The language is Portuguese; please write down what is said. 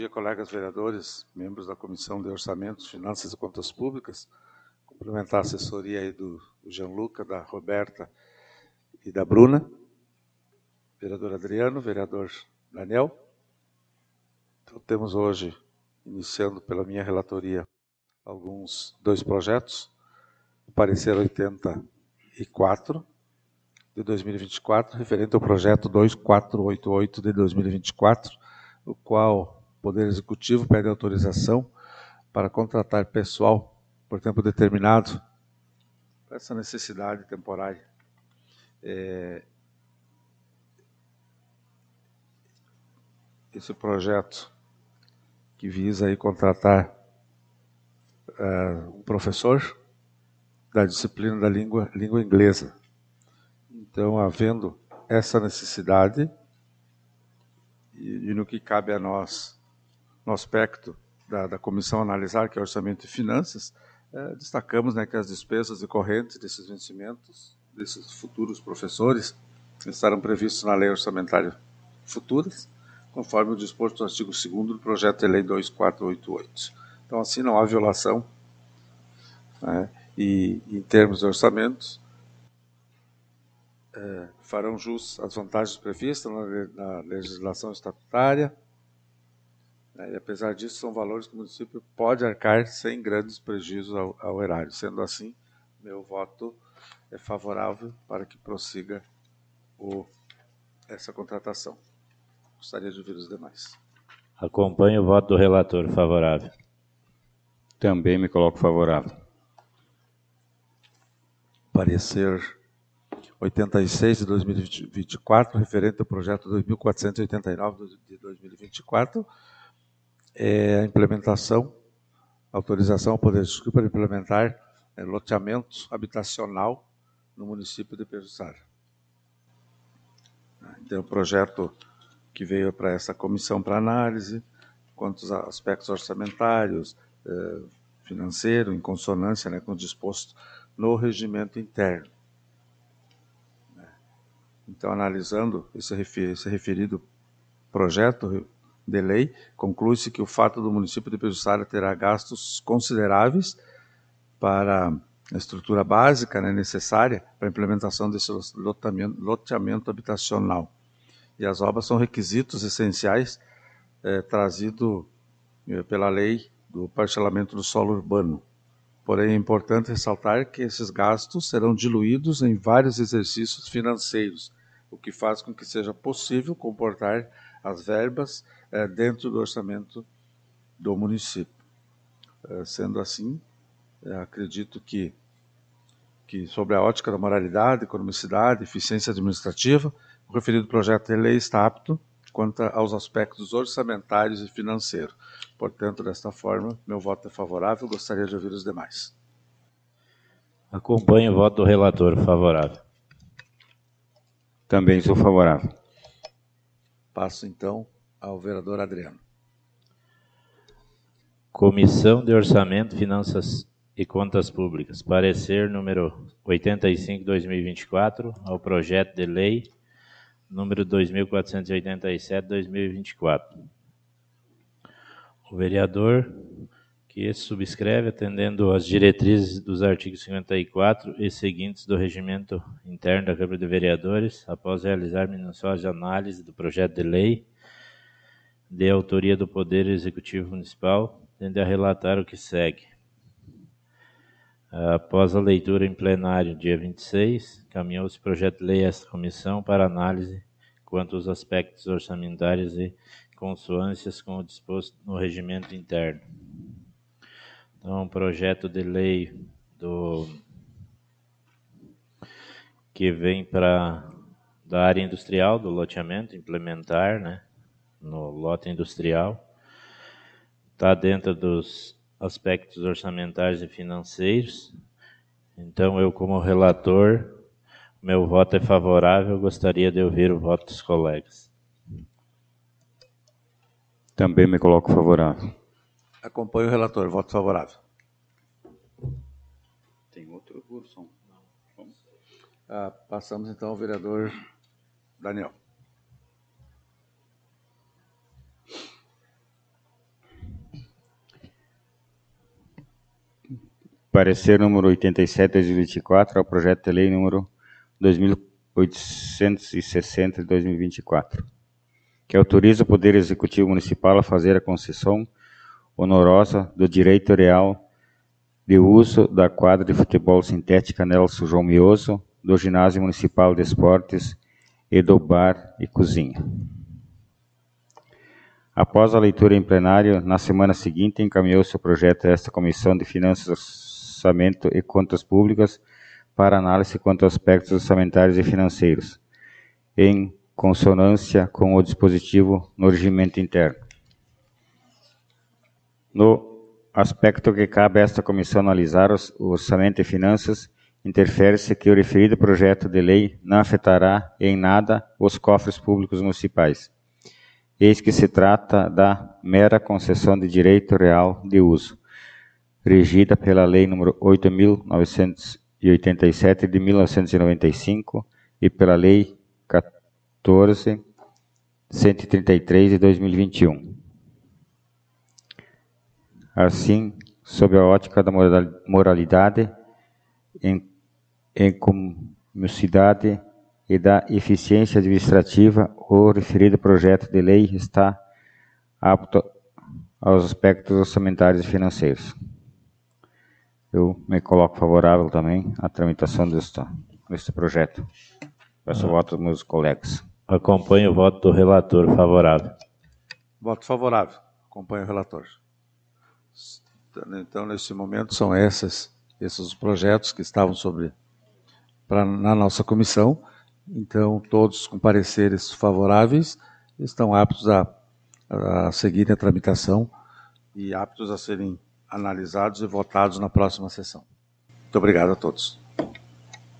Bom dia, colegas vereadores, membros da Comissão de Orçamentos, Finanças e Contas Públicas. Cumprimentar a assessoria aí do Gianluca, da Roberta e da Bruna. Vereador Adriano, vereador Daniel. Então, temos hoje, iniciando pela minha relatoria, dois projetos. O parecer 84 de 2024, referente ao projeto 2488 de 2024, o qual o Poder Executivo pede autorização para contratar pessoal por tempo determinado para essa necessidade temporária. Esse projeto que visa aí contratar um professor da disciplina da língua inglesa. Então, havendo essa necessidade, e no que cabe a nós, no aspecto da comissão analisar, que é orçamento e finanças, destacamos, que as despesas decorrentes desses vencimentos, desses futuros professores, estarão previstos na lei orçamentária futuras, conforme o disposto no artigo 2º do projeto de lei 2488. Então, assim, não há violação, e em termos de orçamentos, farão jus às vantagens previstas na legislação estatutária, e apesar disso, são valores que o município pode arcar sem grandes prejuízos ao erário. Sendo assim, meu voto é favorável para que prossiga essa contratação. Gostaria de ouvir os demais. Acompanho o voto do relator, favorável. Também me coloco favorável. Parecer 86 de 2024, referente ao projeto 2489 de 2024, a implementação, autorização ao Poder Executivo para implementar loteamento habitacional no município de Pejuçara. Então, o projeto que veio para essa comissão para análise, quanto aos aspectos orçamentários, financeiro, em consonância com o disposto no regimento interno. Então, analisando esse referido projeto de lei, conclui-se que o fato do município de Pejuçara terá gastos consideráveis para a estrutura básica necessária para a implementação desse loteamento habitacional. E as obras são requisitos essenciais trazidos pela lei do parcelamento do solo urbano. Porém, é importante ressaltar que esses gastos serão diluídos em vários exercícios financeiros, o que faz com que seja possível comportar as verbas dentro do orçamento do município. Sendo assim, acredito que sobre a ótica da moralidade, economicidade, eficiência administrativa, o referido projeto de lei está apto quanto aos aspectos orçamentários e financeiros. Portanto, desta forma, meu voto é favorável. Gostaria de ouvir os demais. Acompanho o voto do relator, favorável. Também sou favorável. Passo, então, ao vereador Adriano. Comissão de Orçamento, Finanças e Contas Públicas. Parecer número 85/2024 ao projeto de lei número 2487/2024. O vereador que subscreve, atendendo às diretrizes dos artigos 54 e seguintes do regimento interno da Câmara de Vereadores, após realizar minuciosa análise do projeto de lei de autoria do Poder Executivo Municipal, tende a relatar o que segue. Após a leitura em plenário, dia 26, caminhou-se o projeto de lei a esta comissão para análise quanto aos aspectos orçamentários e consonâncias com o disposto no regimento interno. Então, um projeto de lei que vem da área industrial, do loteamento, implementar, no lote industrial. Está dentro dos aspectos orçamentários e financeiros. Então, eu, como relator, meu voto é favorável. Gostaria de ouvir o voto dos colegas. Também me coloco favorável. Acompanho o relator. Voto favorável. Tem outro curso? Passamos, então, ao vereador Daniel. Parecer número 87/2024 ao projeto de lei número 2860 de 2024, que autoriza o Poder Executivo Municipal a fazer a concessão honorosa do direito real de uso da quadra de futebol sintética Nelson João Mioso, do Ginásio Municipal de Esportes e do bar e cozinha. Após a leitura em plenário, na semana seguinte, encaminhou-se o projeto a esta Comissão de Finanças, Orçamento e Contas Públicas para análise quanto aos aspectos orçamentários e financeiros, em consonância com o dispositivo no regimento interno. No aspecto que cabe a esta comissão analisar o orçamento e finanças, interfere-se que o referido projeto de lei não afetará em nada os cofres públicos municipais. Eis que se trata da mera concessão de direito real de uso, regida pela Lei nº 8.987 de 1995 e pela Lei 14.133 de 2021. Assim, sob a ótica da moralidade, economicidade e da eficiência administrativa, o referido projeto de lei está apto aos aspectos orçamentários e financeiros. Eu me coloco favorável também à tramitação deste projeto. Peço o voto dos meus colegas. Acompanho o voto do relator favorável. Voto favorável. Acompanho o relator. Então, nesse momento, são esses os projetos que estavam na nossa comissão. Então, todos com pareceres favoráveis estão aptos a seguirem a tramitação e aptos a serem analisados e votados na próxima sessão. Muito obrigado a todos.